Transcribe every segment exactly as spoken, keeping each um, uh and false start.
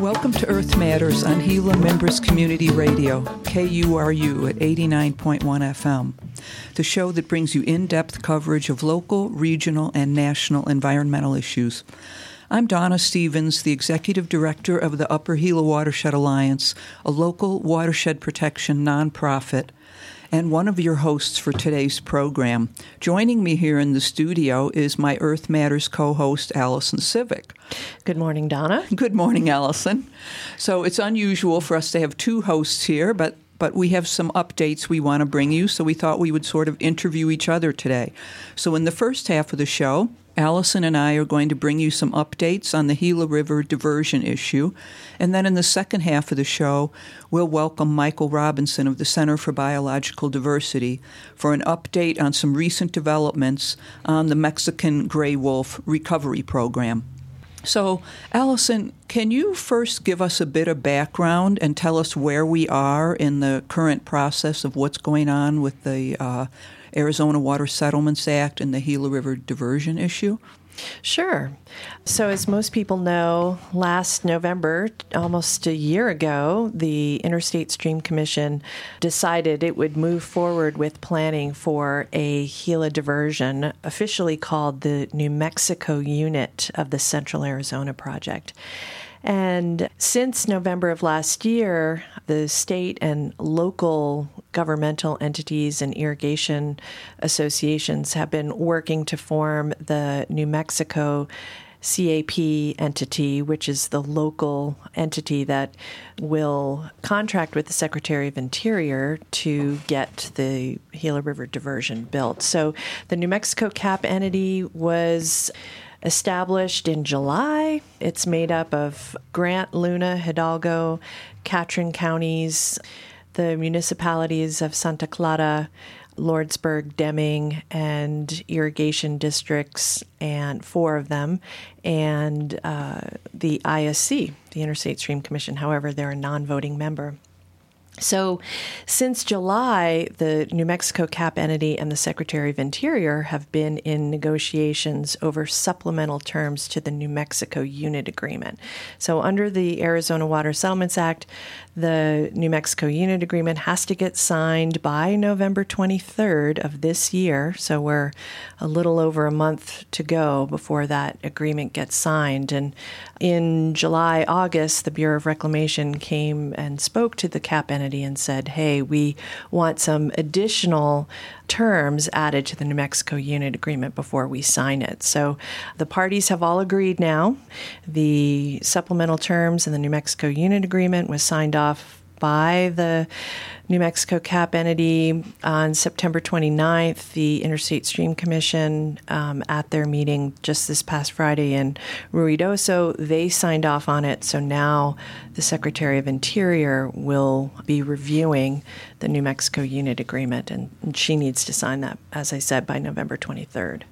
Welcome to Earth Matters on Gila Members Community Radio, K U R U at eighty-nine point one F M, the show that brings you in-depth coverage of local, regional, and national environmental issues. I'm Donna Stevens, the Executive Director of the Upper Gila Watershed Alliance, a local watershed protection nonprofit, and one of your hosts for today's program. Joining me here in the studio is my Earth Matters co-host, Allison Civic. Good morning, Donna. Good morning, Allison. So it's unusual for us to have two hosts here, but but we have some updates we want to bring you, so we thought we would sort of interview each other today. So in the first half of the show, Allison and I are going to bring you some updates on the Gila River diversion issue. And then in the second half of the show, we'll welcome Michael Robinson of the Center for Biological Diversity for an update on some recent developments on the Mexican gray wolf recovery program. So, Allison, can you first give us a bit of background and tell us where we are in the current process of what's going on with the uh, Arizona Water Settlements Act and the Gila River diversion issue? Sure. So as most people know, last November, almost a year ago, the Interstate Stream Commission decided it would move forward with planning for a Gila diversion, officially called the New Mexico unit of the Central Arizona Project. And since November of last year, the state and local governmental entities and irrigation associations have been working to form the New Mexico C A P entity, which is the local entity that will contract with the Secretary of Interior to get the Gila River diversion built. So the New Mexico C A P entity was established in July. It's made up of Grant, Luna, Hidalgo, Catron counties, the municipalities of Santa Clara, Lordsburg, Deming, and irrigation districts, and four of them, and uh, the I S C, the Interstate Stream Commission. However, they're a non-voting member. So since July, the New Mexico C A P entity and the Secretary of Interior have been in negotiations over supplemental terms to the New Mexico Unit Agreement. So under the Arizona Water Settlements Act, the New Mexico Unit Agreement has to get signed by November twenty-third of this year. So we're a little over a month to go before that agreement gets signed. And in July, August, the Bureau of Reclamation came and spoke to the C A P entity and said, hey, we want some additional terms added to the New Mexico Unit Agreement before we sign it. So the parties have all agreed now. The supplemental terms in the New Mexico Unit Agreement was signed off by the New Mexico C A P entity on September twenty-ninth. The Interstate Stream Commission, um, at their meeting just this past Friday in Ruidoso, they signed off on it. So now the Secretary of Interior will be reviewing the New Mexico Unit Agreement, and, and she needs to sign that, as I said, by November twenty-third.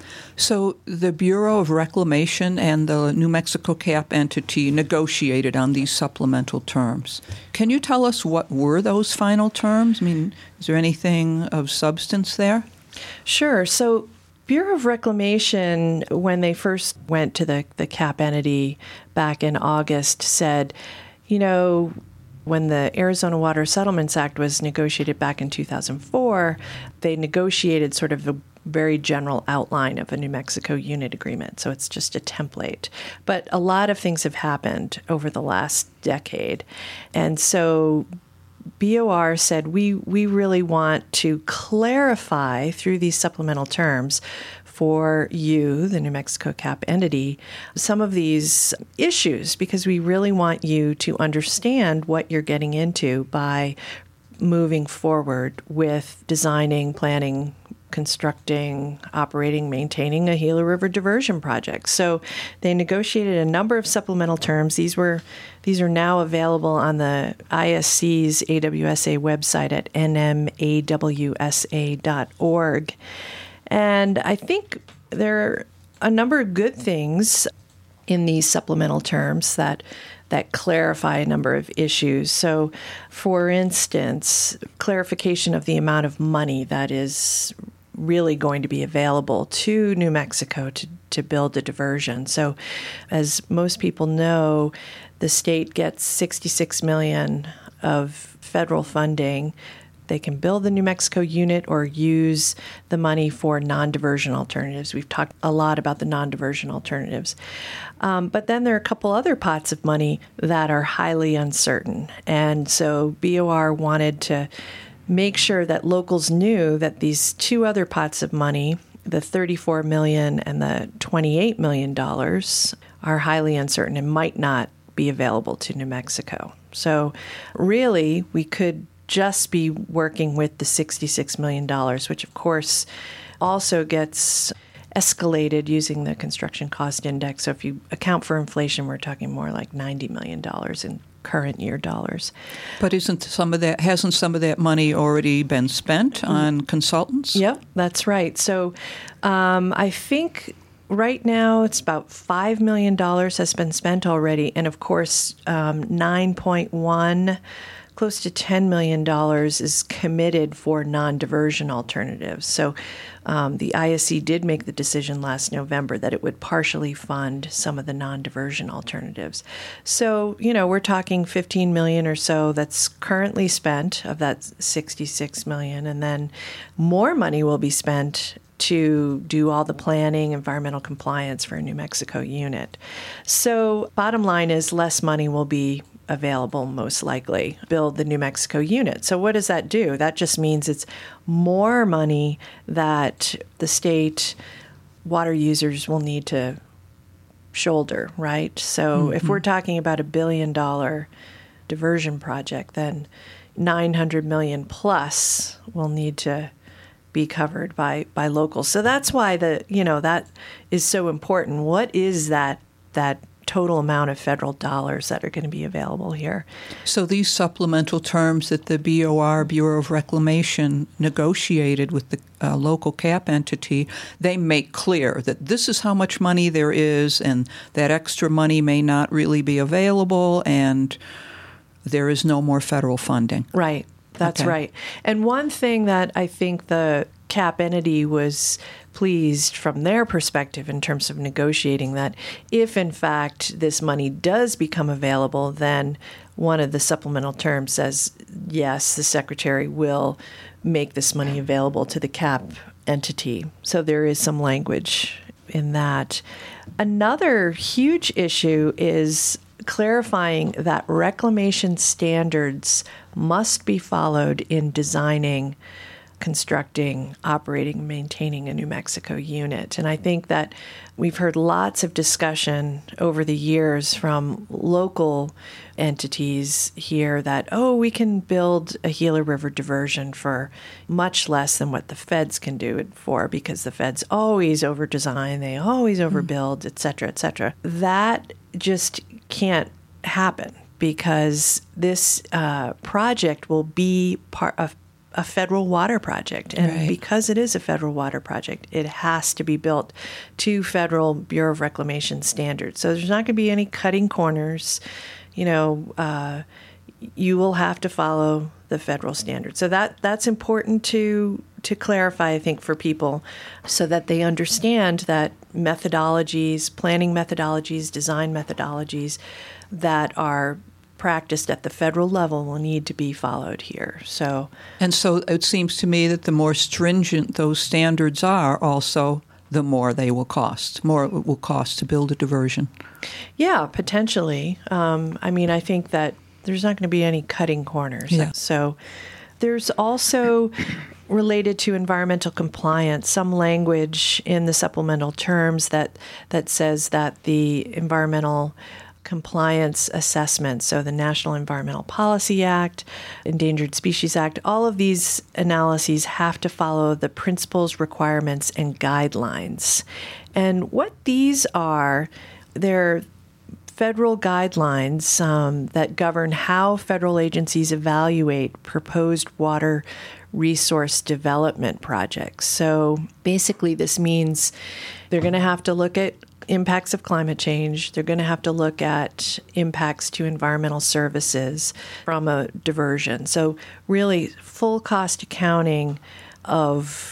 So the Bureau of Reclamation and the New Mexico C A P entity negotiated on these supplemental terms. Can you tell us what were those final terms? I mean, is there anything of substance there? Sure. So Bureau of Reclamation, when they first went to the, the C A P entity back in August, said, you know, when the Arizona Water Settlements Act was negotiated back in two thousand four, they negotiated sort of a very general outline of a New Mexico Unit Agreement. So it's just a template. But a lot of things have happened over the last decade. And so B O R said, we, we really want to clarify through these supplemental terms for you, the New Mexico C A P entity, some of these issues, because we really want you to understand what you're getting into by moving forward with designing, planning, constructing, operating, maintaining a Gila River diversion project. So they negotiated a number of supplemental terms. These were these are now available on the I S C's A W S A website at N M A W S A dot org. And I think there are a number of good things in these supplemental terms that that clarify a number of issues. So, for instance, clarification of the amount of money that is really going to be available to New Mexico to, to build a diversion. So as most people know, the state gets sixty-six million dollars of federal funding. They can build the New Mexico unit or use the money for non-diversion alternatives. We've talked a lot about the non-diversion alternatives. Um, but then there are a couple other pots of money that are highly uncertain. And so B O R wanted to make sure that locals knew that these two other pots of money, the thirty-four million dollars and the twenty-eight million dollars, are highly uncertain and might not be available to New Mexico. So really, we could just be working with the sixty-six million dollars, which of course also gets escalated using the construction cost index. So if you account for inflation, we're talking more like ninety million dollars in current year dollars. But isn't some of that, hasn't some of that money already been spent on consultants? Yep, that's right. So um, I think right now it's about five million dollars has been spent already. And of course, um, nine point one close to ten million dollars is committed for non-diversion alternatives. So um, the I S C did make the decision last November that it would partially fund some of the non-diversion alternatives. So, you know, we're talking fifteen million dollars or so that's currently spent of that sixty-six million dollars, and then more money will be spent to do all the planning, environmental compliance for a New Mexico unit. So bottom line is less money will be available, most likely, build the New Mexico unit. So what does that do? That just means it's more money that the state water users will need to shoulder, right? So mm-hmm. if we're talking about a billion dollar diversion project, then nine hundred million plus will need to be covered by, by locals. So that's why the, you know, that is so important. What is that, that total amount of federal dollars that are going to be available here? So these supplemental terms that the B O R, Bureau of Reclamation, negotiated with the uh, local cap entity, they make clear that this is how much money there is, and that extra money may not really be available, and there is no more federal funding. Right. That's okay. Right. And one thing that I think the cap entity was pleased from their perspective in terms of negotiating that if, in fact, this money does become available, then one of the supplemental terms says, yes, the secretary will make this money available to the cap entity. So there is some language in that. Another huge issue is clarifying that reclamation standards must be followed in designing, constructing, operating, maintaining a New Mexico unit. And I think that we've heard lots of discussion over the years from local entities here that, oh, we can build a Gila River diversion for much less than what the feds can do it for, because the feds always over-design, they always overbuild, mm. et cetera, et cetera. That just can't happen, because this uh, project will be part of a federal water project. And right. because it is a federal water project, it has to be built to federal Bureau of Reclamation standards. So there's not going to be any cutting corners. You know, uh, you will have to follow the federal standards. So that that's important to to clarify, I think, for people, so that they understand that methodologies, planning methodologies, design methodologies that are practiced at the federal level will need to be followed here. So, and so it seems to me that the more stringent those standards are, also the more they will cost, more it will cost to build a diversion. Yeah, potentially. Um, I mean, I think that there's not going to be any cutting corners. Yeah. So there's also, related to environmental compliance, some language in the supplemental terms that, that says that the environmental compliance assessment, so the National Environmental Policy Act, Endangered Species Act, all of these analyses have to follow the principles, requirements, and guidelines. And what these are, they're federal guidelines um, that govern how federal agencies evaluate proposed water resource development projects. So basically this means they're going to have to look at impacts of climate change. They're going to have to look at impacts to environmental services from a diversion. So really full cost accounting of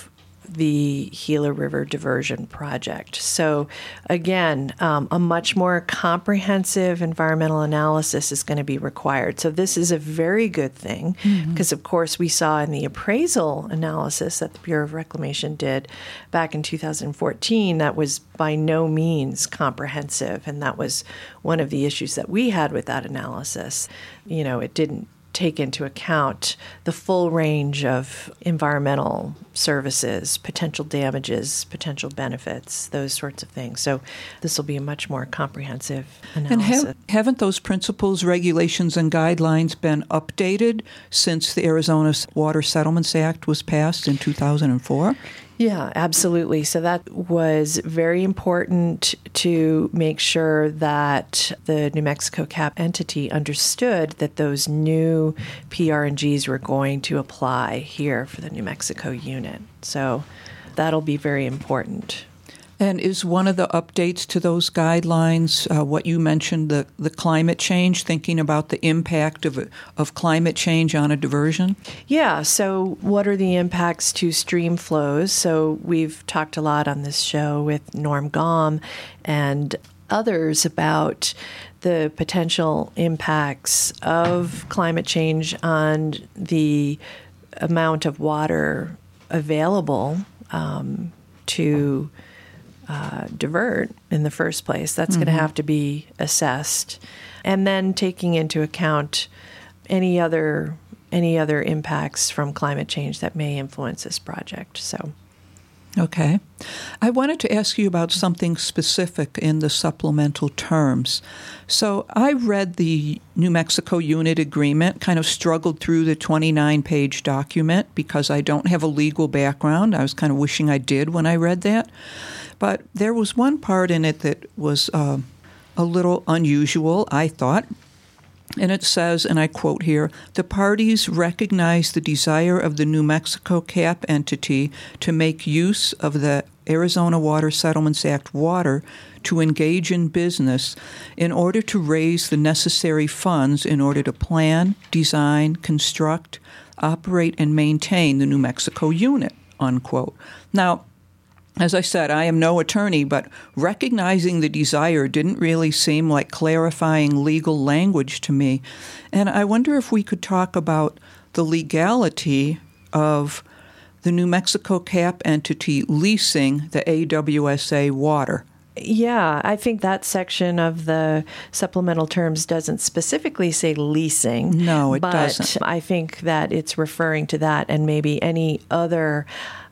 the Gila River Diversion Project. So again, um, a much more comprehensive environmental analysis is going to be required. So this is a very good thing because, mm-hmm. of course, we saw in the appraisal analysis that the Bureau of Reclamation did back in two thousand fourteen that was by no means comprehensive, and that was one of the issues that we had with that analysis. You know, it didn't take into account the full range of environmental services, potential damages, potential benefits, those sorts of things. So this will be a much more comprehensive analysis. And have, haven't those principles, regulations, and guidelines been updated since the Arizona Water Settlements Act was passed in two thousand four? Yeah, absolutely. So that was very important to make sure that the New Mexico C A P entity understood that those new P R and Gs were going to apply here for the New Mexico unit. So that'll be very important. And is one of the updates to those guidelines uh, what you mentioned, the, the climate change, thinking about the impact of of climate change on a diversion? Yeah, so what are the impacts to stream flows? So we've talked a lot on this show with Norm Gaum and others about the potential impacts of climate change on the amount of water available um, to Uh, divert in the first place. That's mm-hmm. going to have to be assessed, and then taking into account any other any other impacts from climate change that may influence this project. So, okay, I wanted to ask you about something specific in the supplemental terms. So I read the New Mexico Unit Agreement, kind of struggled through the twenty-nine page document because I don't have a legal background. I was kind of wishing I did when I read that. But there was one part in it that was uh, a little unusual, I thought. And it says, and I quote here, "The parties recognize the desire of the New Mexico C A P entity to make use of the Arizona Water Settlements Act water to engage in business in order to raise the necessary funds in order to plan, design, construct, operate, and maintain the New Mexico unit," unquote. Now, as I said, I am no attorney, but recognizing the desire didn't really seem like clarifying legal language to me. And I wonder if we could talk about the legality of the New Mexico C A P entity leasing the A W S A water. Yeah, I think that section of the supplemental terms doesn't specifically say leasing. No, it but doesn't. I think that it's referring to that and maybe any other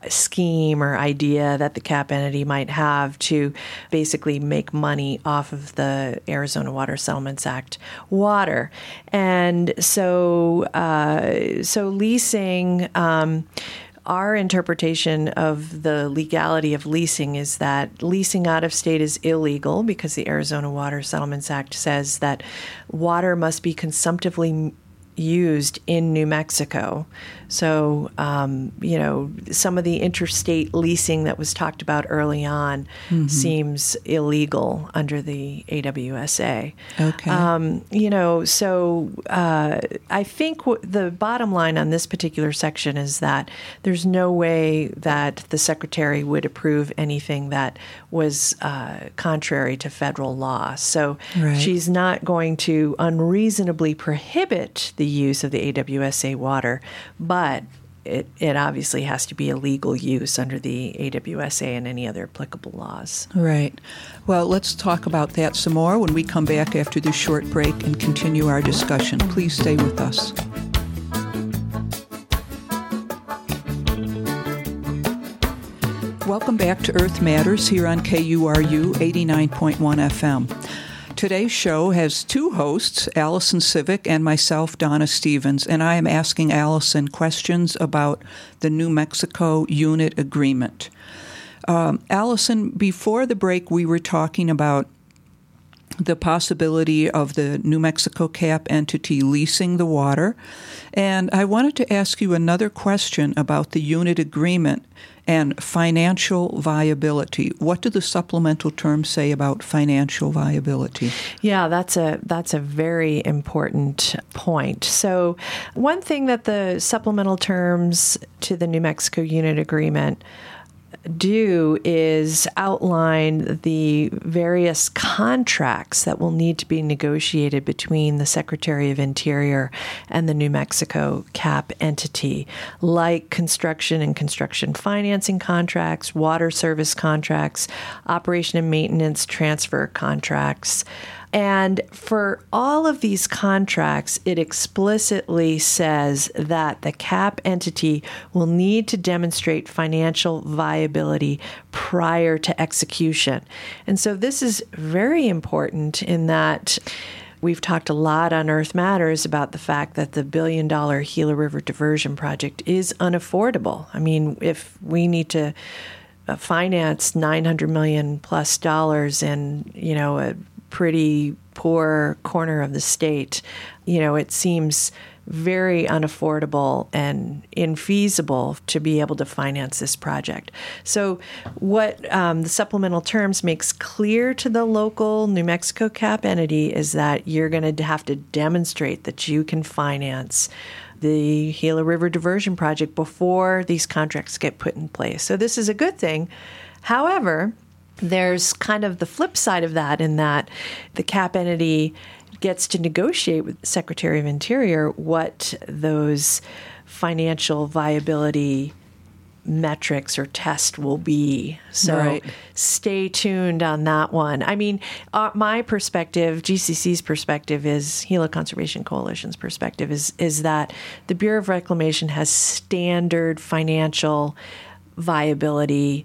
scheme or idea that the C A P entity might have to basically make money off of the Arizona Water Settlements Act water. And so, uh, so leasing. Um, Our interpretation of the legality of leasing is that leasing out of state is illegal because the Arizona Water Settlements Act says that water must be consumptively used in New Mexico. So, um, you know, some of the interstate leasing that was talked about early on mm-hmm. seems illegal under the A W S A. Okay. Um, you know, so uh, I think w- the bottom line on this particular section is that there's no way that the Secretary would approve anything that was uh, contrary to federal law. So right. she's not going to unreasonably prohibit the use of the A W S A water, but it, it obviously has to be a legal use under the A W S A and any other applicable laws. Right. Well, let's talk about that some more when we come back after this short break and continue our discussion. Please stay with us. Welcome back to Earth Matters here on K U R U eighty-nine point one F M. Today's show has two hosts, Allison Civic and myself, Donna Stevens, and I am asking Allison questions about the New Mexico Unit Agreement. Um, Allison, before the break, we were talking about the possibility of the New Mexico C A P entity leasing the water, and I wanted to ask you another question about the unit agreement and financial viability. What do the supplemental terms say about financial viability? Yeah, that's a that's a very important point. So one thing that the supplemental terms to the New Mexico Unit Agreement do is outline the various contracts that will need to be negotiated between the Secretary of Interior and the New Mexico C A P entity, like construction and construction financing contracts, water service contracts, operation and maintenance transfer contracts. And for all of these contracts, it explicitly says that the C A P entity will need to demonstrate financial viability prior to execution. And so this is very important in that we've talked a lot on Earth Matters about the fact that the billion dollar Gila River diversion project is unaffordable. I mean, if we need to finance nine hundred million plus dollars in, you know, a pretty poor corner of the state, you know, it seems very unaffordable and infeasible to be able to finance this project. So what um, the supplemental terms makes clear to the local New Mexico C A P entity is that you're going to have to demonstrate that you can finance the Gila River diversion project before these contracts get put in place. So this is a good thing. However, there's kind of the flip side of that in that the C A P entity gets to negotiate with the Secretary of Interior what those financial viability metrics or test will be. So right. Stay tuned on that one. I mean, uh, my perspective, G C C's perspective is, Gila Conservation Coalition's perspective is, is that the Bureau of Reclamation has standard financial viability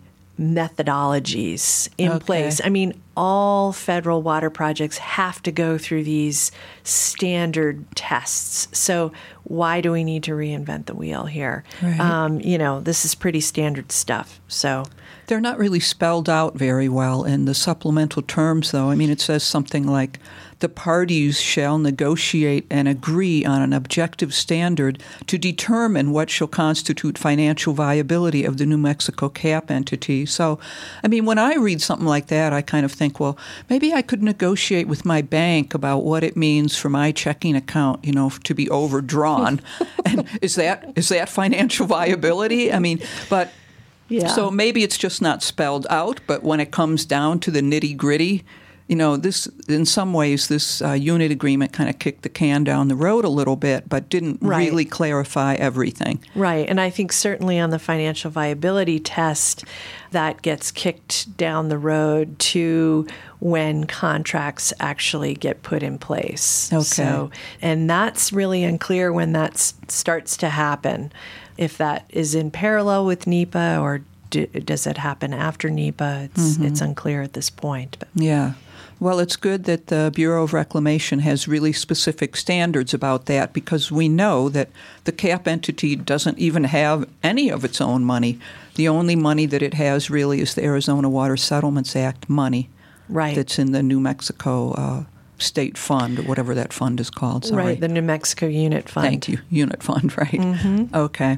methodologies in okay. place. I mean, all federal water projects have to go through these standard tests. So why do we need to reinvent the wheel here? Right. Um, you know, this is pretty standard stuff. So they're not really spelled out very well in the supplemental terms, though. I mean, it says something like, the parties shall negotiate and agree on an objective standard to determine what shall constitute financial viability of the New Mexico C A P entity. So, I mean, when I read something like that, I kind of think, well, maybe I could negotiate with my bank about what it means for my checking account, you know, to be overdrawn. And is that is that financial viability? I mean, but yeah. So maybe it's just not spelled out, but when it comes down to the nitty-gritty, you know, this, in some ways, this uh, unit agreement kind of kicked the can down the road a little bit, but didn't right. really clarify everything. Right. And I think certainly on the financial viability test, that gets kicked down the road to when contracts actually get put in place. Okay. So, and that's really unclear when that s- starts to happen, if that is in parallel with NEPA or do, does it happen after NEPA? It's, mm-hmm. it's unclear at this point. But. Yeah. Well, it's good that the Bureau of Reclamation has really specific standards about that, because we know that the C A P entity doesn't even have any of its own money. The only money that it has really is the Arizona Water Settlements Act money. Right. That's in the New Mexico uh, State Fund, or whatever that fund is called. Sorry. Right, the New Mexico Unit Fund. Thank you. Unit Fund, right. Mm-hmm. Okay.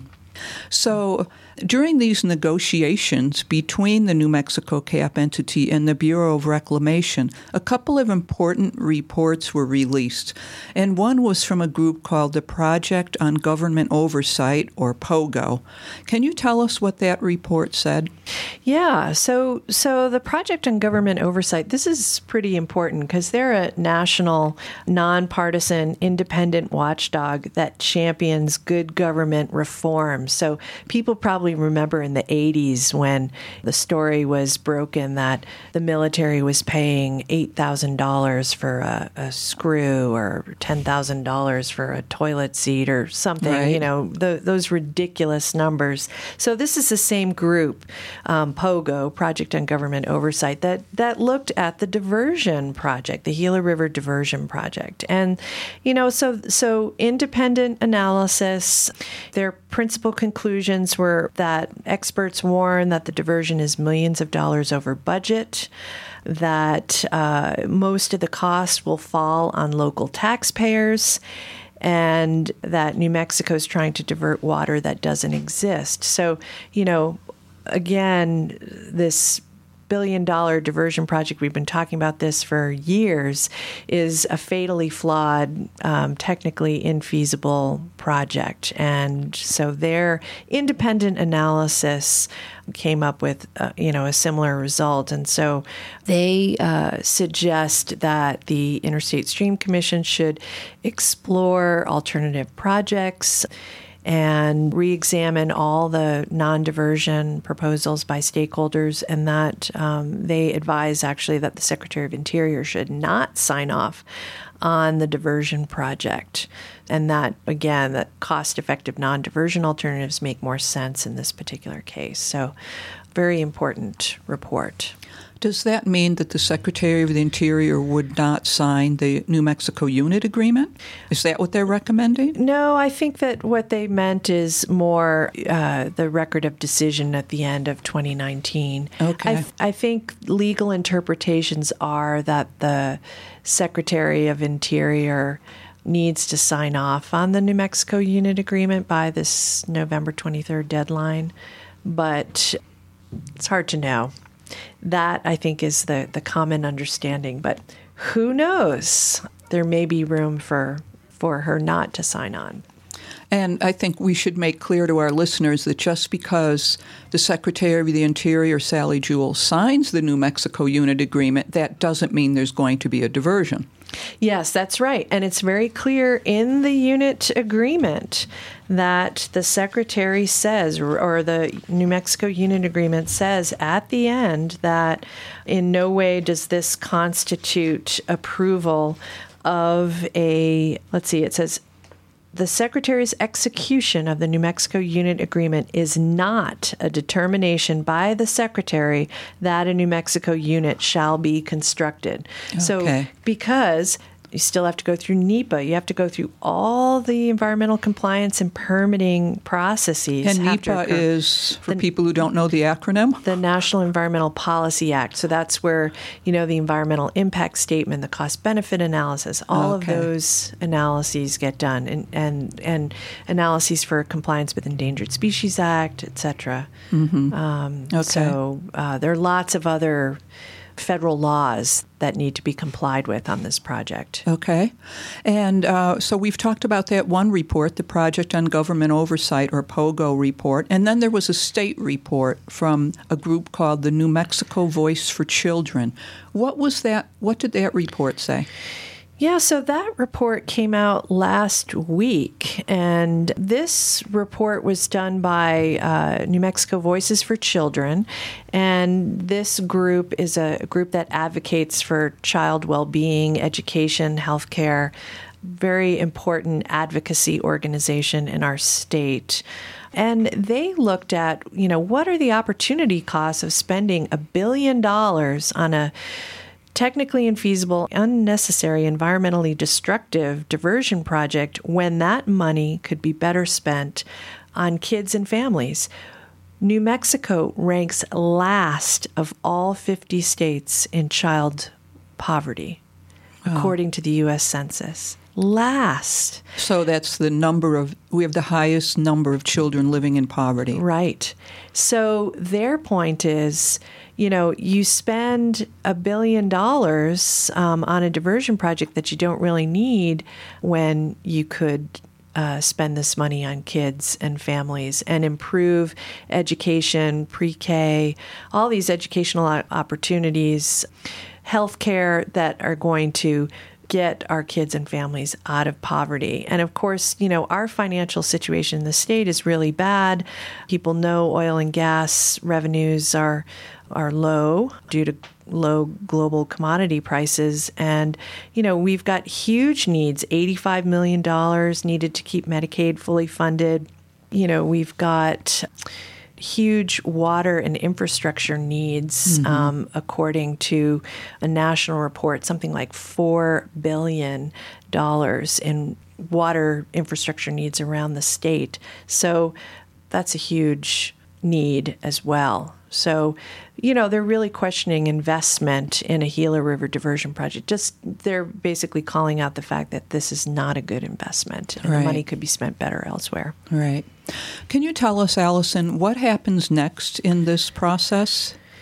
So during these negotiations between the New Mexico C A P entity and the Bureau of Reclamation, a couple of important reports were released. And one was from a group called the Project on Government Oversight, or POGO. Can you tell us what that report said? Yeah, so so the Project on Government Oversight, this is pretty important because they're a national, nonpartisan, independent watchdog that champions good government reform. So people probably remember in the eighties when the story was broken that the military was paying eight thousand dollars for a, a screw or ten thousand dollars for a toilet seat or something, right. you know, the, those ridiculous numbers. So this is the same group, um, POGO, Project on Government Oversight, that, that looked at the diversion project, the Gila River diversion project. And, you know, so so independent analysis, their principal conclusions were that experts warn that the diversion is millions of dollars over budget, that uh, most of the cost will fall on local taxpayers, and that New Mexico is trying to divert water that doesn't exist. So, you know, again, this billion dollar diversion project, we've been talking about this for years, is a fatally flawed, um, technically infeasible project. And so their independent analysis came up with, uh, you know, a similar result. And so they uh, suggest that the Interstate Stream Commission should explore alternative projects and re-examine all the non-diversion proposals by stakeholders, and that um, they advise actually that the Secretary of Interior should not sign off on the diversion project. And that, again, that cost-effective non-diversion alternatives make more sense in this particular case. So, very important report. Does that mean that the Secretary of the Interior would not sign the New Mexico unit agreement? Is that what they're recommending? No, I think that what they meant is more uh, the record of decision at the end of twenty nineteen. Okay. I, I think legal interpretations are that the Secretary of Interior needs to sign off on the New Mexico unit agreement by this November twenty-third deadline, but it's hard to know. That, I think, is the, the common understanding. But who knows? There may be room for for her not to sign on. And I think we should make clear to our listeners that just because the Secretary of the Interior, Sally Jewell, signs the New Mexico unit agreement, that doesn't mean there's going to be a diversion. Yes, that's right. And it's very clear in the unit agreement that the Secretary says, or the New Mexico unit agreement says at the end, that in no way does this constitute approval of a, let's see, it says, the Secretary's execution of the New Mexico unit agreement is not a determination by the Secretary that a New Mexico unit shall be constructed. Okay. So because you still have to go through NEPA, you have to go through all the environmental compliance and permitting processes. And NEPA is, for the, people who don't know the acronym? The National Environmental Policy Act. So that's where, you know, the environmental impact statement, the cost-benefit analysis, all okay. of those analyses get done, and, and, and analyses for compliance with Endangered Species Act, et cetera. Mm-hmm. Um, okay. So uh, there are lots of other federal laws that need to be complied with on this project. Okay. And uh, so we've talked about that one report, the Project on Government Oversight, or POGO report, and then there was a state report from a group called the New Mexico Voice for Children. What was that? What did that report say? Yeah, so that report came out last week, and this report was done by uh, New Mexico Voices for Children, and this group is a group that advocates for child well-being, education, healthcare, very important advocacy organization in our state. And they looked at, you know, what are the opportunity costs of spending a billion dollars on a technically infeasible, unnecessary, environmentally destructive diversion project when that money could be better spent on kids and families. New Mexico ranks last of all fifty states in child poverty, oh. according to the U S Census. Last. So that's the number of, we have the highest number of children living in poverty. Right. So their point is, you know, you spend a billion dollars um, on a diversion project that you don't really need when you could uh, spend this money on kids and families and improve education, pre-K, all these educational opportunities, healthcare that are going to get our kids and families out of poverty. And of course, you know, our financial situation in the state is really bad. People know oil and gas revenues are are low due to low global commodity prices. And, you know, we've got huge needs, eighty-five million dollars needed to keep Medicaid fully funded. You know, we've got huge water and infrastructure needs, mm-hmm. um, according to a national report, something like four billion dollars in water infrastructure needs around the state. So that's a huge need as well. So, you know, they're really questioning investment in a Gila River diversion project. Just they're basically calling out the fact that this is not a good investment and right. the money could be spent better elsewhere. Right. Can you tell us, Allison, what happens next in this process?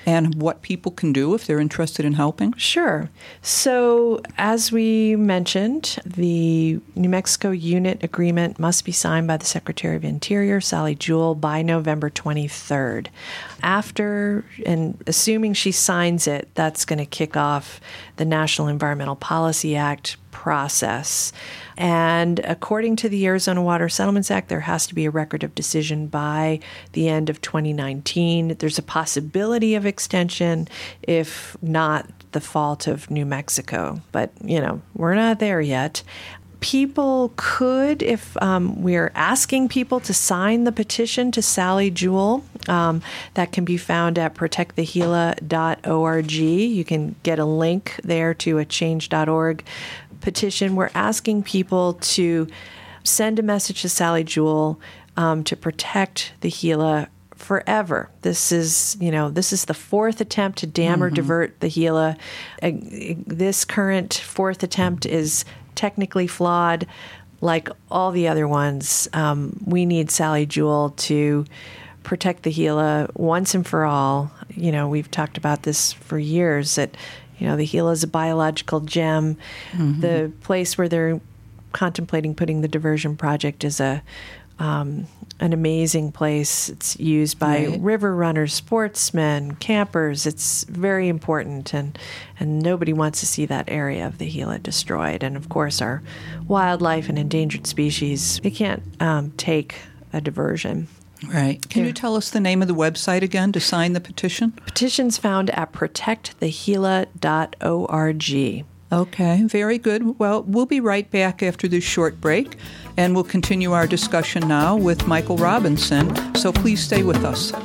and what people can do if they're interested in helping? Sure. So, as we mentioned, the New Mexico unit agreement must be signed by the Secretary of Interior, Sally Jewell, by November twenty-third. After, and assuming she signs it, that's going to kick off the National Environmental Policy Act process. And according to the Arizona Water Settlements Act, there has to be a record of decision by the end of twenty nineteen. There's a possibility of extension if not the fault of New Mexico. But, you know, we're not there yet. People could, if um, we're asking people to sign the petition to Sally Jewell, um, that can be found at protect the gila dot org. You can get a link there to a change dot org petition. We're asking people to send a message to Sally Jewell um, to protect the Gila forever. This is, you know, this is the fourth attempt to dam mm-hmm. or divert the Gila. Uh, this current fourth attempt is technically flawed, like all the other ones. Um, we need Sally Jewell to protect the Gila once and for all. You know, we've talked about this for years, that you know, the Gila is a biological gem. Mm-hmm. The place where they're contemplating putting the diversion project is a um, an amazing place. It's used by right. river runners, sportsmen, campers. It's very important, and and nobody wants to see that area of the Gila destroyed. And of course, our wildlife and endangered species, they can't um, take a diversion. Right. Can yeah. you tell us the name of the website again to sign the petition? Petition's found at protect the gila dot org. Okay, very good. Well, we'll be right back after this short break, and we'll continue our discussion now with Michael Robinson, so please stay with us.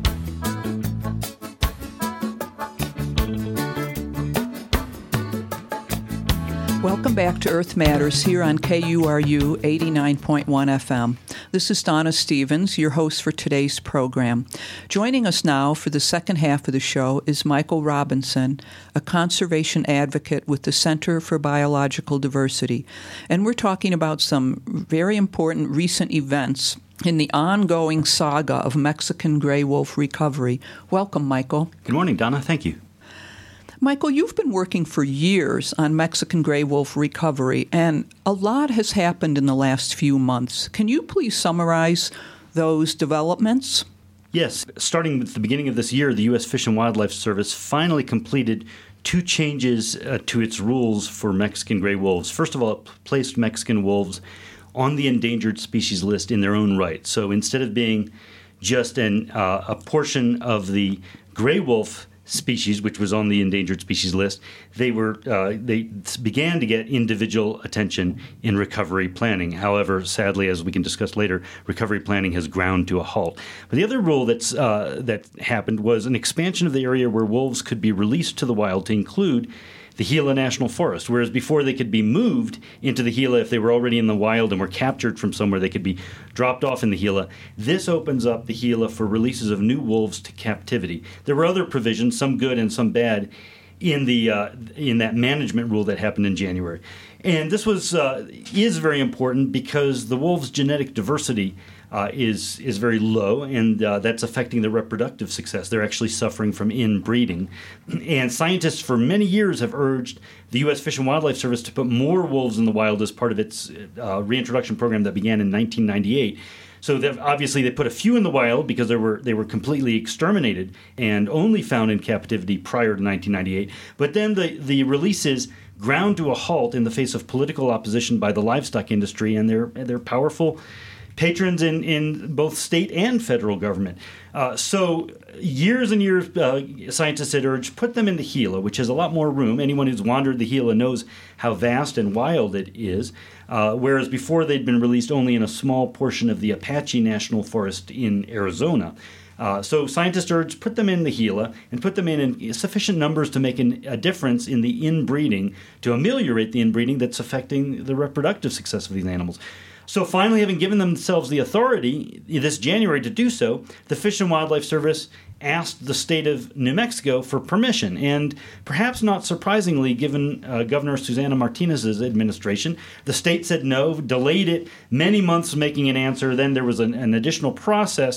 Welcome back to Earth Matters here on K U R U eighty-nine point one F M. This is Donna Stevens, your host for today's program. Joining us now for the second half of the show is Michael Robinson, a conservation advocate with the Center for Biological Diversity. And we're talking about some very important recent events in the ongoing saga of Mexican gray wolf recovery. Welcome, Michael. Good morning, Donna. Thank you. Michael, you've been working for years on Mexican gray wolf recovery, and a lot has happened in the last few months. Can you please summarize those developments? Yes. Starting with the beginning of this year, the U S Fish and Wildlife Service finally completed two changes uh, to its rules for Mexican gray wolves. First of all, it placed Mexican wolves on the endangered species list in their own right. So instead of being just an, uh, a portion of the gray wolf species, which was on the endangered species list, they were uh, they began to get individual attention in recovery planning. However, sadly, as we can discuss later, recovery planning has ground to a halt. But the other rule that's uh, that happened was an expansion of the area where wolves could be released to the wild to include the Gila National Forest, whereas before they could be moved into the Gila if they were already in the wild and were captured from somewhere, they could be dropped off in the Gila. This opens up the Gila for releases of new wolves to captivity. There were other provisions, some good and some bad, in the uh, in that management rule that happened in January. And this was uh, is very important because the wolves' genetic diversity Uh, is is very low, and uh, that's affecting their reproductive success. They're actually suffering from inbreeding. And scientists for many years have urged the U S Fish and Wildlife Service to put more wolves in the wild as part of its uh, reintroduction program that began in nineteen ninety-eight. So obviously they put a few in the wild because they were they were completely exterminated and only found in captivity prior to nineteen ninety-eight. But then the, the releases ground to a halt in the face of political opposition by the livestock industry and their their powerful patrons in, in both state and federal government. Uh, so years and years, uh, scientists had urged, put them in the Gila, which has a lot more room. Anyone who's wandered the Gila knows how vast and wild it is, uh, whereas before they'd been released only in a small portion of the Apache National Forest in Arizona. Uh, so scientists urged, put them in the Gila and put them in, in sufficient numbers to make an, a difference in the inbreeding, to ameliorate the inbreeding that's affecting the reproductive success of these animals. So finally, having given themselves the authority this January to do so, the Fish and Wildlife Service asked the state of New Mexico for permission. And perhaps not surprisingly, given uh, Governor Susana Martinez's administration, the state said no, delayed it many months making an answer. Then there was an, an additional process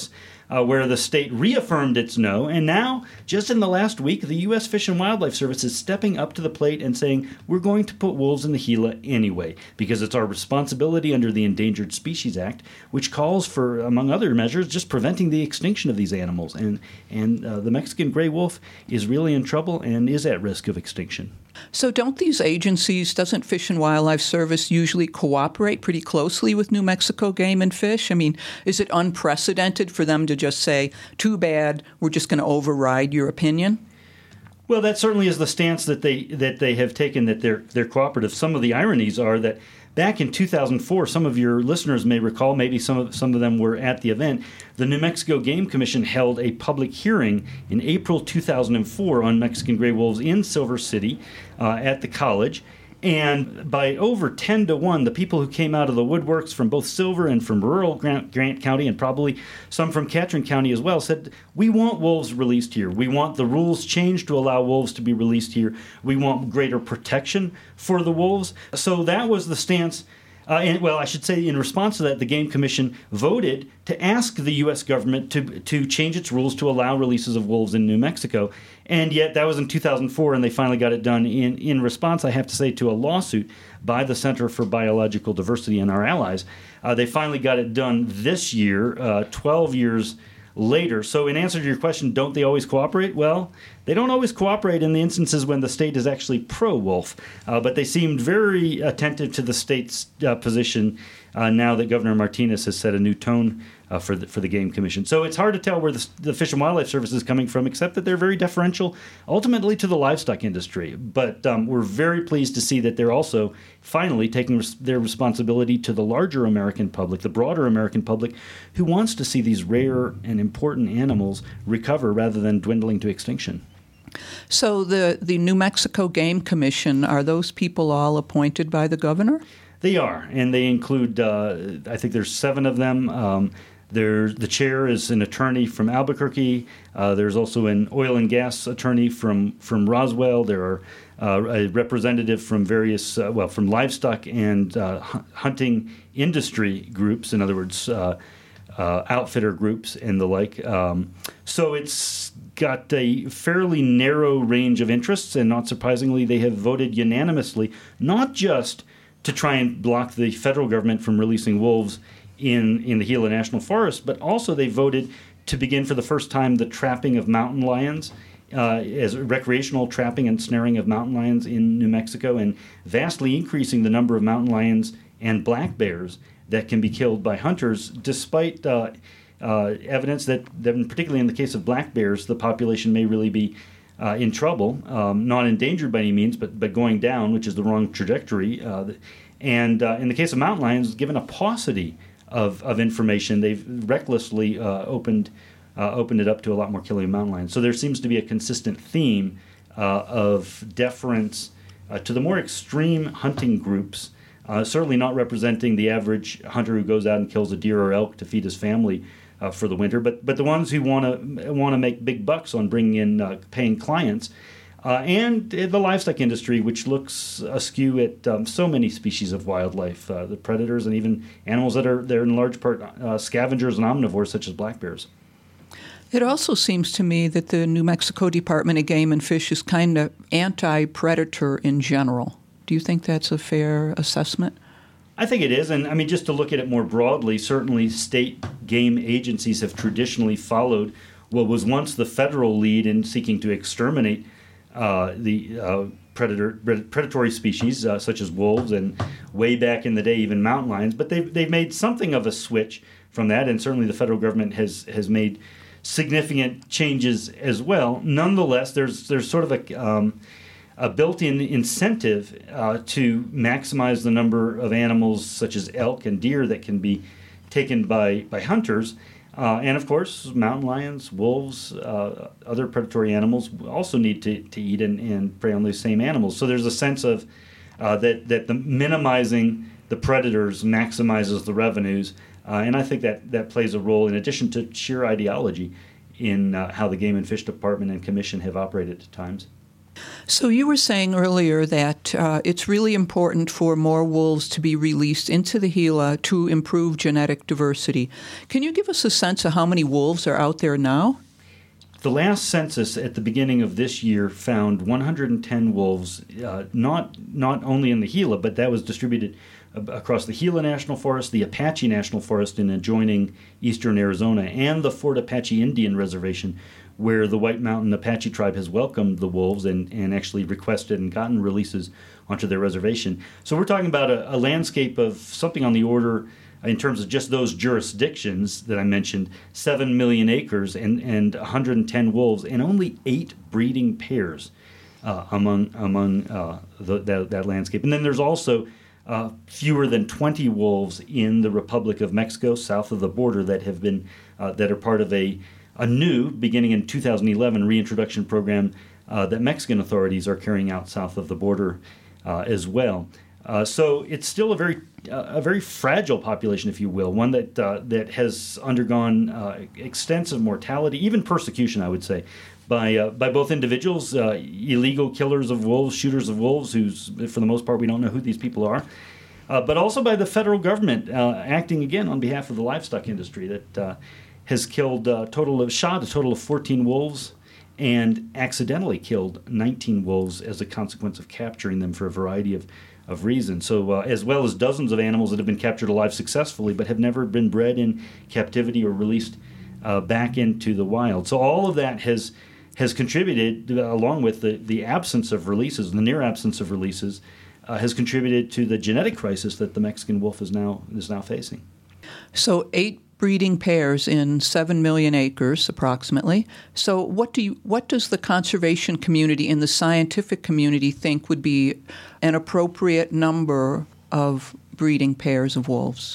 uh, where the state reaffirmed its no. And now, just in the last week, the U S Fish and Wildlife Service is stepping up to the plate and saying, we're going to put wolves in the Gila anyway, because it's our responsibility under the Endangered Species Act, which calls for, among other measures, just preventing the extinction of these animals. And, and uh, the Mexican gray wolf is really in trouble and is at risk of extinction. So don't these agencies, doesn't Fish and Wildlife Service usually cooperate pretty closely with New Mexico Game and Fish? I mean, is it unprecedented for them to just say, too bad, we're just going to override your opinion? Well, that certainly is the stance that they that they have taken, that they're, they're cooperative. Some of the ironies are that back in two thousand four, some of your listeners may recall, maybe some of some of them were at the event, the New Mexico Game Commission held a public hearing in April two thousand four on Mexican gray wolves in Silver City uh, at the college. And by over ten to one, the people who came out of the woodworks from both Silver and from rural Grant, Grant County, and probably some from Catron County as well, said, we want wolves released here. We want the rules changed to allow wolves to be released here. We want greater protection for the wolves. So that was the stance. Uh, and, well, I should say in response to that, the Game Commission voted to ask the U S government to to change its rules to allow releases of wolves in New Mexico. And yet that was in two thousand four, and they finally got it done in, in response, I have to say, to a lawsuit by the Center for Biological Diversity and our allies. Uh, they finally got it done this year, uh, twelve years later. So in answer to your question, don't they always cooperate? Well, they don't always cooperate in the instances when the state is actually pro-wolf, uh, but they seemed very attentive to the state's uh, position uh, now that Governor Martinez has set a new tone uh, for the, for the Game Commission. So it's hard to tell where the, the Fish and Wildlife Service is coming from, except that they're very deferential, ultimately, to the livestock industry. But um, we're very pleased to see that they're also finally taking res- their responsibility to the larger American public, the broader American public, who wants to see these rare and important animals recover rather than dwindling to extinction. So the, the New Mexico Game Commission, are those people all appointed by the governor? They are, and they include, uh, I think there's seven of them. Um, there, the chair is an attorney from Albuquerque. Uh, there's also an oil and gas attorney from, from Roswell. There are uh, a representative from various, uh, well, from livestock and uh, hunting industry groups, in other words, uh, uh, outfitter groups and the like. Um, so it's got a fairly narrow range of interests, and not surprisingly, they have voted unanimously, not just to try and block the federal government from releasing wolves in, in the Gila National Forest, but also they voted to begin for the first time the trapping of mountain lions, uh, as recreational trapping and snaring of mountain lions in New Mexico, and vastly increasing the number of mountain lions and black bears that can be killed by hunters, despite uh, uh, evidence that, that, particularly in the case of black bears, the population may really be Uh, in trouble, um, not endangered by any means, but but going down, which is the wrong trajectory. Uh, and uh, in the case of mountain lions, given a paucity of, of information, they've recklessly uh, opened uh, opened it up to a lot more killing of mountain lions. So there seems to be a consistent theme uh, of deference uh, to the more extreme hunting groups, uh, certainly not representing the average hunter who goes out and kills a deer or elk to feed his family Uh, for the winter, but but the ones who want to want to make big bucks on bringing in uh, paying clients, uh, and the livestock industry, which looks askew at um, so many species of wildlife, uh, the predators, and even animals that are they're in large part uh, scavengers and omnivores, such as black bears. It also seems to me that the New Mexico Department of Game and Fish is kind of anti-predator in general. Do you think that's a fair assessment? I think it is, and I mean, just to look at it more broadly, certainly state game agencies have traditionally followed what was once the federal lead in seeking to exterminate uh, the uh, predator predatory species uh, such as wolves, and way back in the day even mountain lions. But they've they've made something of a switch from that, and certainly the federal government has has made significant changes as well. Nonetheless, there's there's sort of a um, a built-in incentive uh, to maximize the number of animals such as elk and deer that can be taken by, by hunters. Uh, and, of course, mountain lions, wolves, uh, other predatory animals also need to, to eat and, and prey on those same animals. So there's a sense of uh, that, that the minimizing the predators maximizes the revenues. Uh, and I think that, that plays a role, in addition to sheer ideology, in uh, how the Game and Fish Department and Commission have operated at times. So you were saying earlier that uh, it's really important for more wolves to be released into the Gila to improve genetic diversity. Can you give us a sense of how many wolves are out there now? The last census at the beginning of this year found one hundred ten wolves, uh, not not only in the Gila, but that was distributed across the Gila National Forest, the Apache National Forest in adjoining eastern Arizona, and the Fort Apache Indian Reservation, where the White Mountain Apache tribe has welcomed the wolves and, and actually requested and gotten releases onto their reservation. So we're talking about a, a landscape of something on the order, in terms of just those jurisdictions that I mentioned, seven million acres and, and one hundred ten wolves, and only eight breeding pairs uh, among among uh, the, that, that landscape. And then there's also uh, fewer than twenty wolves in the Republic of Mexico, south of the border, that have been uh, that are part of a a new, beginning in two thousand eleven, reintroduction program uh, that Mexican authorities are carrying out south of the border uh, as well. Uh, so it's still a very uh, a very fragile population, if you will, one that uh, that has undergone uh, extensive mortality, even persecution, I would say, by uh, by both individuals, uh, illegal killers of wolves, shooters of wolves, who's for the most part we don't know who these people are, uh, but also by the federal government uh, acting again on behalf of the livestock industry that uh, has killed a total of shot a total of fourteen wolves and accidentally killed nineteen wolves as a consequence of capturing them for a variety of of reasons. So uh, as well as dozens of animals that have been captured alive successfully but have never been bred in captivity or released uh, back into the wild. So all of that has has contributed, uh, along with the, the absence of releases, the near absence of releases, uh, has contributed to the genetic crisis that the Mexican wolf is now is now facing. So eight breeding pairs in seven million acres, approximately. So what do you, what does the conservation community and the scientific community think would be an appropriate number of breeding pairs of wolves?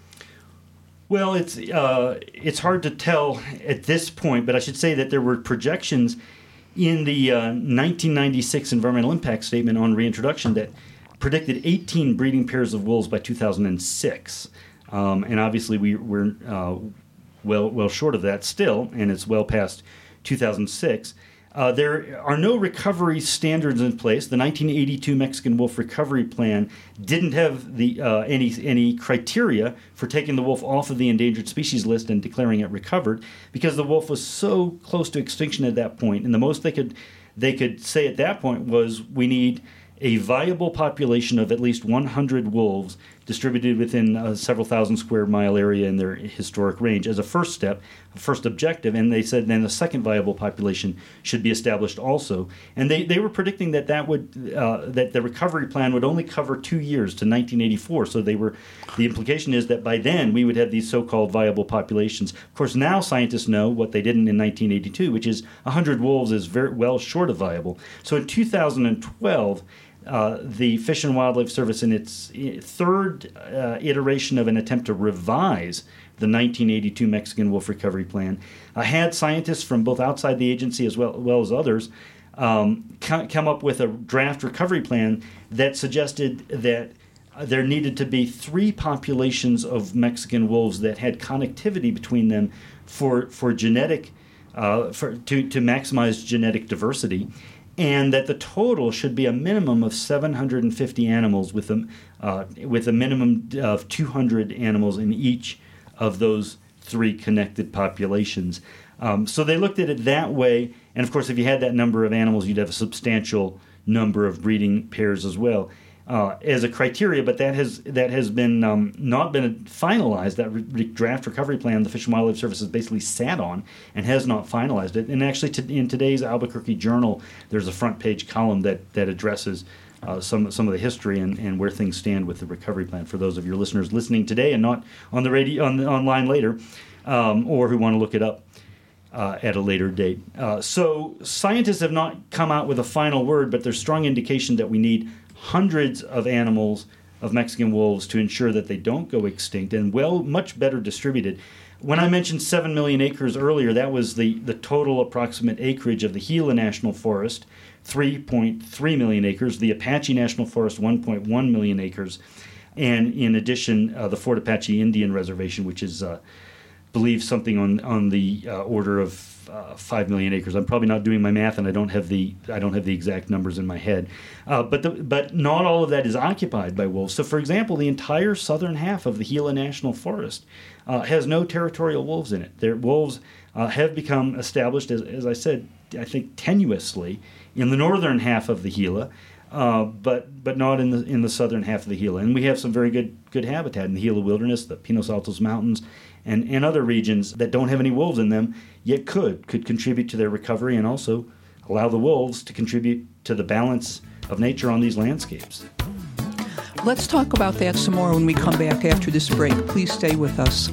Well, it's uh, it's hard to tell at this point, but I should say that there were projections in the uh, nineteen ninety-six Environmental Impact Statement on reintroduction that predicted eighteen breeding pairs of wolves by two thousand six. Um, and obviously we, we're uh, well well short of that still, and it's well past two thousand six. Uh, there are no recovery standards in place. The nineteen eighty-two Mexican Wolf Recovery Plan didn't have the uh, any any criteria for taking the wolf off of the endangered species list and declaring it recovered, because the wolf was so close to extinction at that point. And the most they could they could say at that point was, we need a viable population of at least one hundred wolves distributed within a several thousand square mile area in their historic range as a first step, a first objective. And they said then a second viable population should be established also. And they, they were predicting that that would uh, that the recovery plan would only cover two years to nineteen eighty-four. So they were the implication is that by then we would have these so-called viable populations. Of course, now scientists know what they didn't in nineteen eighty-two, which is one hundred wolves is very well short of viable. So in two thousand twelve, Uh, the Fish and Wildlife Service, in its third uh, iteration of an attempt to revise the nineteen eighty-two Mexican Wolf Recovery Plan, uh, had scientists from both outside the agency as well, well as others um, come up with a draft recovery plan that suggested that there needed to be three populations of Mexican wolves that had connectivity between them for for genetic uh, for to to maximize genetic diversity, and that the total should be a minimum of seven hundred fifty animals with a, uh, with a minimum of two hundred animals in each of those three connected populations. Um, so they looked at it that way, and of course if you had that number of animals, you'd have a substantial number of breeding pairs as well uh, as a criteria, but that has that has been um, not been finalized. That re- draft recovery plan the Fish and Wildlife Service has basically sat on and has not finalized it. And actually to, in today's Albuquerque Journal, there's a front page column that, that addresses uh, some, some of the history and, and where things stand with the recovery plan for those of your listeners listening today and not on the radio, on the, online later, um, or who want to look it up uh, at a later date. Uh, so scientists have not come out with a final word, but there's strong indication that we need hundreds of animals of Mexican wolves to ensure that they don't go extinct, and well, much better distributed. When I mentioned seven million acres earlier, that was the, the total approximate acreage of the Gila National Forest, three point three million acres, the Apache National Forest, one point one million acres, and in addition, uh, the Fort Apache Indian Reservation, which is uh, believe something on on the uh, order of uh, five million acres. I'm probably not doing my math, and I don't have the I don't have the exact numbers in my head. Uh, but the, but not all of that is occupied by wolves. So, for example, the entire southern half of the Gila National Forest uh, has no territorial wolves in it. Their wolves uh, have become established, as, as I said, I think tenuously in the northern half of the Gila. Uh, but but not in the in the southern half of the Gila, and we have some very good good habitat in the Gila Wilderness, the Pinos Altos Mountains, and, and other regions that don't have any wolves in them, yet could could contribute to their recovery and also allow the wolves to contribute to the balance of nature on these landscapes. Let's talk about that some more when we come back after this break. Please stay with us.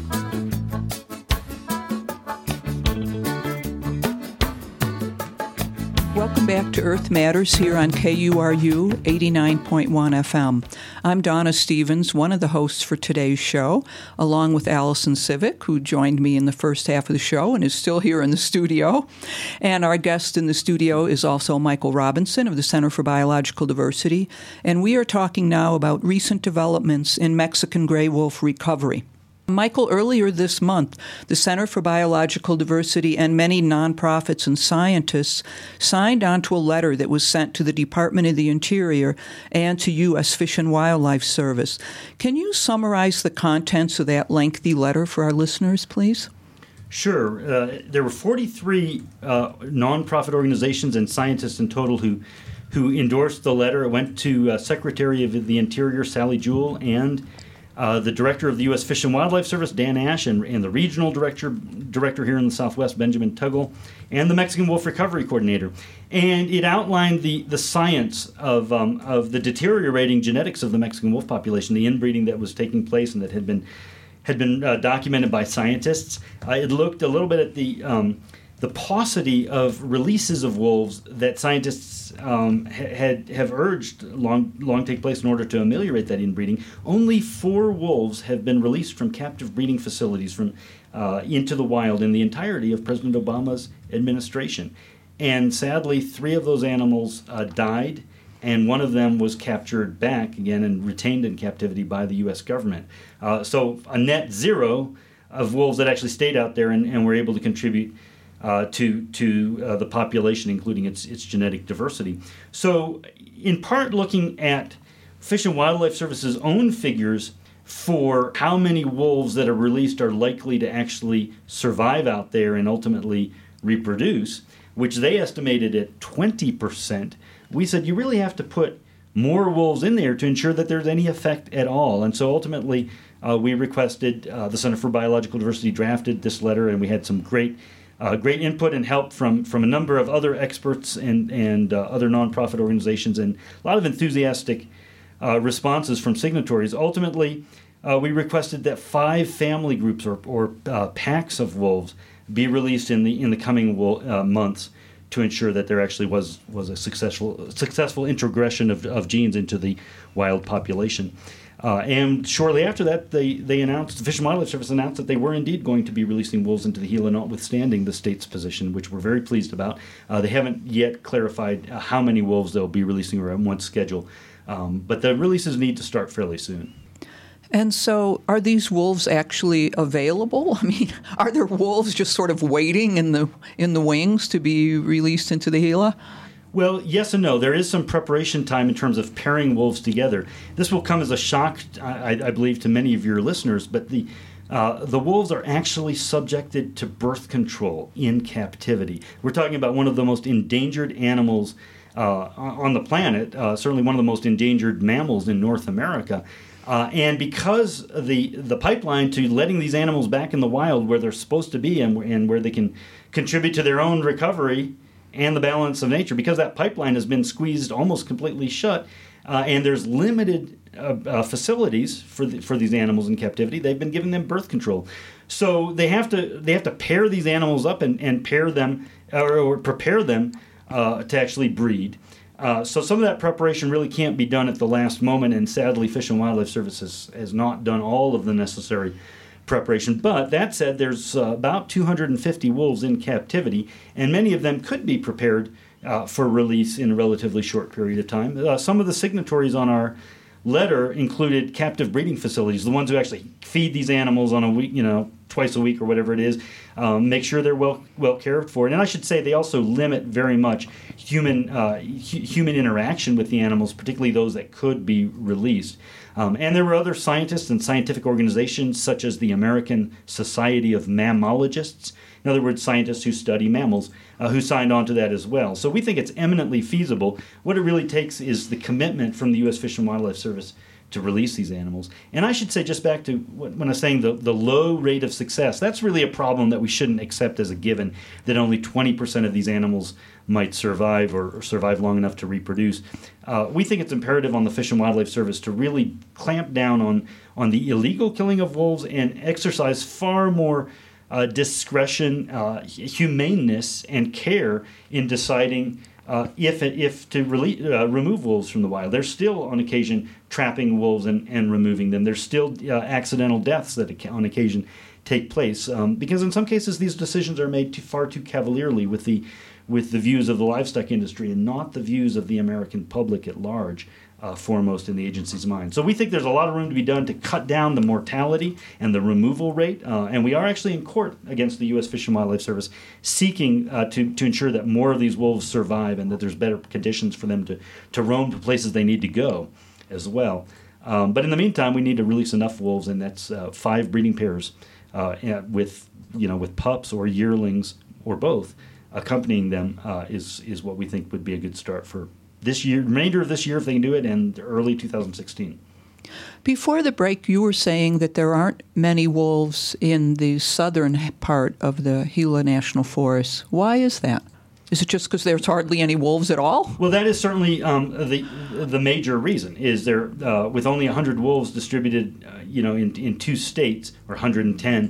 Welcome back to Earth Matters here on K U R U eighty-nine point one F M. I'm Donna Stevens, one of the hosts for today's show, along with Allison Civic, who joined me in the first half of the show and is still here in the studio. And our guest in the studio is also Michael Robinson of the Center for Biological Diversity. And we are talking now about recent developments in Mexican gray wolf recovery. Michael, earlier this month, the Center for Biological Diversity and many nonprofits and scientists signed onto a letter that was sent to the Department of the Interior and to U S Fish and Wildlife Service. Can you summarize the contents of that lengthy letter for our listeners, please? Sure. Uh, there were forty-three uh, nonprofit organizations and scientists in total who who endorsed the letter. It went to uh, Secretary of the Interior, Sally Jewell, and Uh, the director of the U S Fish and Wildlife Service, Dan Ash, and, and the regional director director here in the Southwest, Benjamin Tuggle, and the Mexican Wolf Recovery Coordinator. And it outlined the, the science of um, of the deteriorating genetics of the Mexican wolf population, the inbreeding that was taking place and that had been had been uh, documented by scientists. Uh, it looked a little bit at the um, the paucity of releases of wolves that scientists um, had have urged long long take place in order to ameliorate that inbreeding. Only four wolves have been released from captive breeding facilities from uh, into the wild in the entirety of President Obama's administration, and sadly, three of those animals uh, died, and one of them was captured back again and retained in captivity by the U S government. Uh, so a net zero of wolves that actually stayed out there and, and were able to contribute Uh, to to uh, the population, including its its genetic diversity. So, in part, looking at Fish and Wildlife Service's own figures for how many wolves that are released are likely to actually survive out there and ultimately reproduce, which they estimated at twenty percent, we said you really have to put more wolves in there to ensure that there's any effect at all. And so ultimately, uh, we requested, uh, the Center for Biological Diversity drafted this letter, and we had some great Uh, great input and help from, from a number of other experts and, and uh, other nonprofit organizations, and a lot of enthusiastic uh, responses from signatories. Ultimately, uh, we requested that five family groups or, or uh, packs of wolves be released in the in the coming wo- uh, months to ensure that there actually was was a successful successful introgression of, of genes into the wild population. Uh, and shortly after that, they, they announced, the Fish and Wildlife Service announced that they were indeed going to be releasing wolves into the Gila, notwithstanding the state's position, which we're very pleased about. Uh, they haven't yet clarified uh, how many wolves they'll be releasing or on what schedule, um, but the releases need to start fairly soon. And so are these wolves actually available? I mean, are there wolves just sort of waiting in the in the wings to be released into the Gila? Well, yes and no. There is some preparation time in terms of pairing wolves together. This will come as a shock, I, I believe, to many of your listeners, but the uh, the wolves are actually subjected to birth control in captivity. We're talking about one of the most endangered animals uh, on the planet, uh, certainly one of the most endangered mammals in North America. Uh, and because the the pipeline to letting these animals back in the wild where they're supposed to be and, and where they can contribute to their own recovery and the balance of nature, because that pipeline has been squeezed almost completely shut, uh, and there's limited uh, uh, facilities for the, for these animals in captivity, they've been giving them birth control. So they have to they have to pair these animals up and, and pair them or, or prepare them uh, to actually breed. Uh, so some of that preparation really can't be done at the last moment, and sadly, Fish and Wildlife Service has, has not done all of the necessary preparation. But that said, there's uh, about two hundred fifty wolves in captivity, and many of them could be prepared uh, for release in a relatively short period of time. Uh, some of the signatories on our letter included captive breeding facilities, the ones who actually feed these animals on a week, you know, twice a week or whatever it is. Um, make sure they're well well cared for. And I should say they also limit very much human uh, hu- human interaction with the animals, particularly those that could be released. Um, and there were other scientists and scientific organizations such as the American Society of Mammalogists, in other words, scientists who study mammals, uh, who signed on to that as well. So we think it's eminently feasible. What it really takes is the commitment from the U S Fish and Wildlife Service to release these animals. And I should say, just back to when I was saying the, the low rate of success, that's really a problem that we shouldn't accept as a given, that only twenty percent of these animals might survive or, or survive long enough to reproduce. Uh, we think it's imperative on the Fish and Wildlife Service to really clamp down on, on the illegal killing of wolves and exercise far more uh, discretion, uh, humaneness, and care in deciding Uh, if if to rele- uh, remove wolves from the wild. They're still on occasion trapping wolves and, and removing them. There's still uh, accidental deaths that on occasion take place um, because in some cases these decisions are made too, far too cavalierly with the with the views of the livestock industry and not the views of the American public at large uh, foremost in the agency's mind. So we think there's a lot of room to be done to cut down the mortality and the removal rate, uh, and we are actually in court against the U S Fish and Wildlife Service seeking uh, to, to ensure that more of these wolves survive and that there's better conditions for them to, to roam to places they need to go as well. Um, but in the meantime, we need to release enough wolves, and that's uh, five breeding pairs uh, with you know with pups or yearlings or both accompanying them uh, is is what we think would be a good start for this year, remainder of this year if they can do it, and early two thousand sixteen. Before the break, you were saying that there aren't many wolves in the southern part of the Gila National Forest. Why is that? Is it just because there's hardly any wolves at all? Well, that is certainly um, the the major reason. Is there uh, with only one hundred wolves distributed, uh, you know, in in two states, or one hundred ten.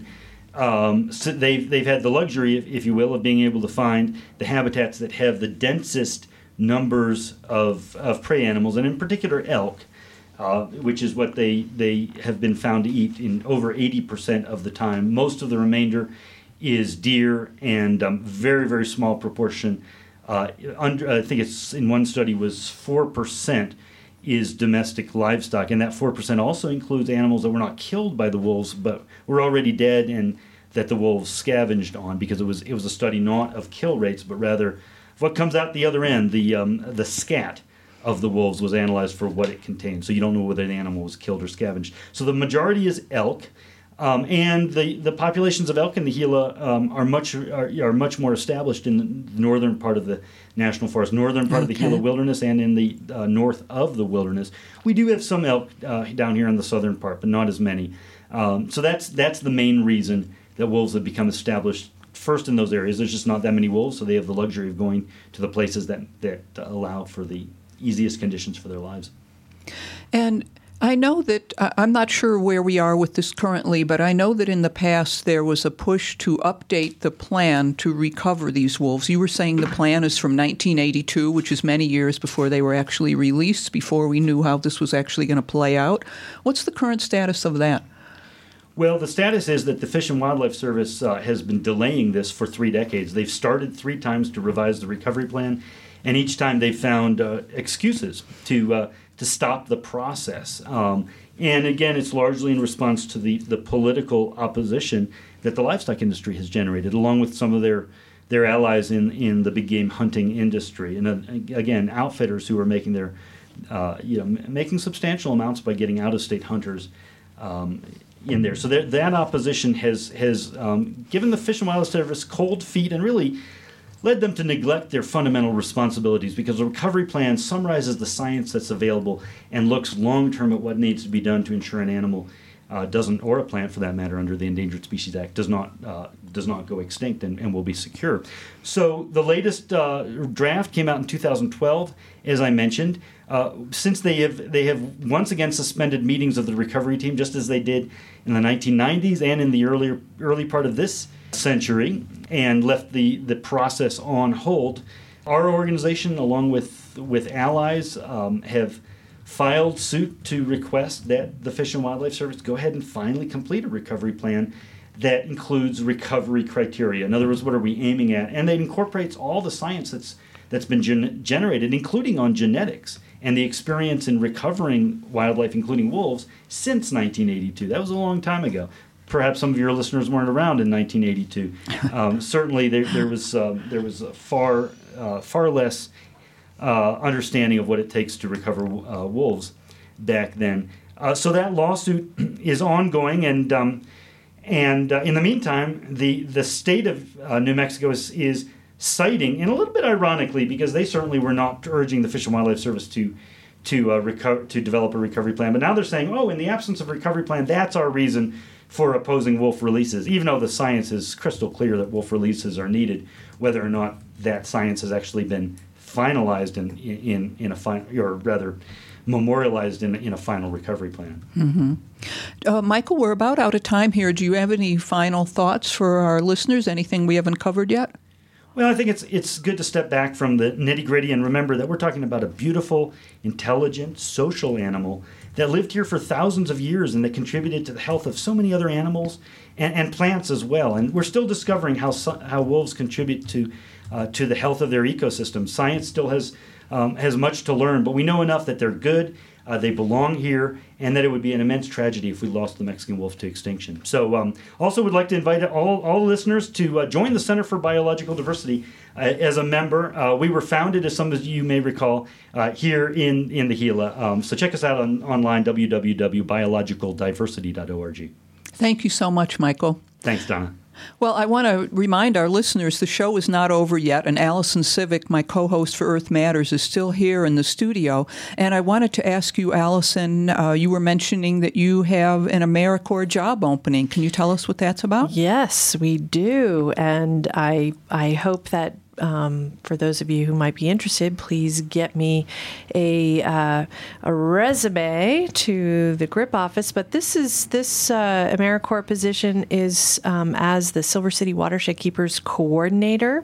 Um, so they've they've had the luxury, if, if you will, of being able to find the habitats that have the densest numbers of, of prey animals, and in particular elk, uh, which is what they they have been found to eat in over eighty percent of the time. Most of the remainder is deer, and um, very very small proportion. Uh, under, I think it's in one study was four percent is domestic livestock, and that four percent also includes animals that were not killed by the wolves but were already dead and that the wolves scavenged on, because it was it was a study not of kill rates but rather what comes out the other end. The um, the scat of the wolves was analyzed for what it contained, so you don't know whether the animal was killed or scavenged. So the majority is elk, um, and the, the populations of elk in the Gila um, are much are, are much more established in the northern part of the national forest, northern part okay. of the Gila wilderness, and in the uh, north of the wilderness. We do have some elk uh, down here in the southern part, but not as many. Um, so that's that's the main reason that wolves have become established first in those areas. There's just not that many wolves, so they have the luxury of going to the places that, that allow for the easiest conditions for their lives. And I know that, uh, I'm not sure where we are with this currently, but I know that in the past there was a push to update the plan to recover these wolves. You were saying the plan is from nineteen eighty-two, which is many years before they were actually released, before we knew how this was actually going to play out. What's the current status of that? Well, the status is that the Fish and Wildlife Service uh, has been delaying this for three decades. They've started three times to revise the recovery plan, and each time they've found uh, excuses to uh, to stop the process. Um, and again, it's largely in response to the, the political opposition that the livestock industry has generated, along with some of their their allies in, in the big game hunting industry. And uh, again, outfitters who are making their uh, you know making substantial amounts by getting out-of-state hunters Um, in there. So that, that opposition has has um, given the Fish and Wildlife Service cold feet and really led them to neglect their fundamental responsibilities, because the recovery plan summarizes the science that's available and looks long-term at what needs to be done to ensure an animal uh, doesn't, or a plant for that matter, under the Endangered Species Act, does not uh, does not go extinct and, and will be secure. So the latest uh, draft came out in two thousand twelve, as I mentioned. Uh, since they have they have once again suspended meetings of the recovery team, just as they did in the nineteen nineties and in the earlier early part of this century, and left the, the process on hold. Our organization, along with with allies, um, have filed suit to request that the Fish and Wildlife Service go ahead and finally complete a recovery plan that includes recovery criteria. In other words, what are we aiming at? And that incorporates all the science that's that's been gen- generated, including on genetics and the experience in recovering wildlife, including wolves, since nineteen eighty-two. That was a long time ago. perhaps some of your listeners weren't around in nineteen eighty-two. Um, certainly, there, there was uh, there was a far uh, far less uh, understanding of what it takes to recover uh, wolves back then. Uh, so that lawsuit is ongoing, and um, and uh, in the meantime, the the state of uh, New Mexico is, is citing, and a little bit ironically, because they certainly were not urging the Fish and Wildlife Service to to uh, reco- to develop a recovery plan, but now they're saying, oh, in the absence of a recovery plan, that's our reason for opposing wolf releases, even though the science is crystal clear that wolf releases are needed, whether or not that science has actually been finalized in in in a final, or rather memorialized in in a final recovery plan. Mm-hmm. Uh, Michael, we're about out of time here. Do you have any final thoughts for our listeners? Anything we haven't covered yet? Well, I think it's it's good to step back from the nitty-gritty and remember that we're talking about a beautiful, intelligent, social animal that lived here for thousands of years and that contributed to the health of so many other animals and, and plants as well. And we're still discovering how how wolves contribute to uh, to the health of their ecosystem. Science still has um, has much to learn, but we know enough that they're good, uh, they belong here, and that it would be an immense tragedy if we lost the Mexican wolf to extinction. So um, also would like to invite all, all listeners to uh, join the Center for Biological Diversity uh, as a member. Uh, we were founded, as some of you may recall, uh, here in, in the Gila. Um, so check us out on online, w w w dot biological diversity dot org. Thank you so much, Michael. Thanks, Donna. Well, I want to remind our listeners the show is not over yet, and Allison Civic, my co-host for Earth Matters, is still here in the studio. And I wanted to ask you, Allison, uh, you were mentioning that you have an AmeriCorps job opening. Can you tell us what that's about? Yes, we do. And I I hope that Um, for those of you who might be interested, please get me a uh, a resume to the GRIP office. But this is this uh, AmeriCorps position is um, as the Silver City Watershed Keepers Coordinator,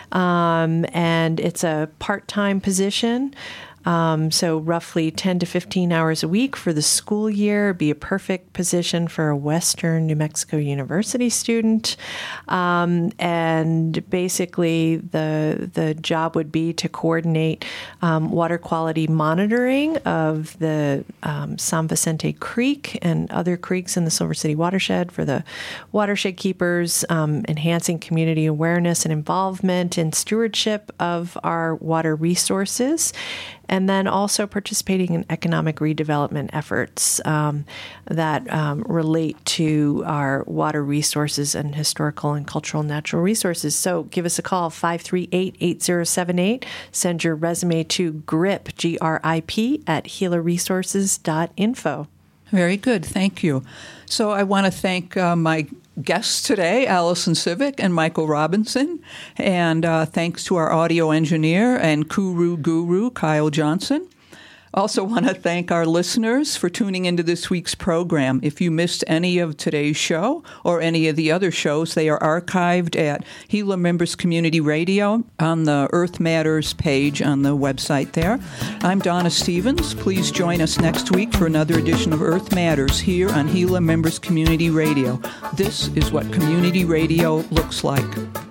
um, and it's a part-time position. Um, so roughly ten to fifteen hours a week for the school year. Be a perfect position for a Western New Mexico University student. Um, and basically the the job would be to coordinate um, water quality monitoring of the um, San Vicente Creek and other creeks in the Silver City watershed for the watershed keepers, um, enhancing community awareness and involvement in stewardship of our water resources, and then also participating in economic redevelopment efforts um, that um, relate to our water resources and historical and cultural natural resources. So give us a call, five three eight, eight zero seven eight. Send your resume to GRIP, G R I P, at gila resources dot info. Very good. Thank you. So I want to thank uh, my guests today, Allison Civic and Michael Robinson, and uh, thanks to our audio engineer and Kuru Guru, Kyle Johnson. Also want to thank our listeners for tuning into this week's program. If you missed any of today's show or any of the other shows, they are archived at Gila Members Community Radio on the Earth Matters page on the website there. I'm Donna Stevens. Please join us next week for another edition of Earth Matters here on Gila Members Community Radio. This is what community radio looks like.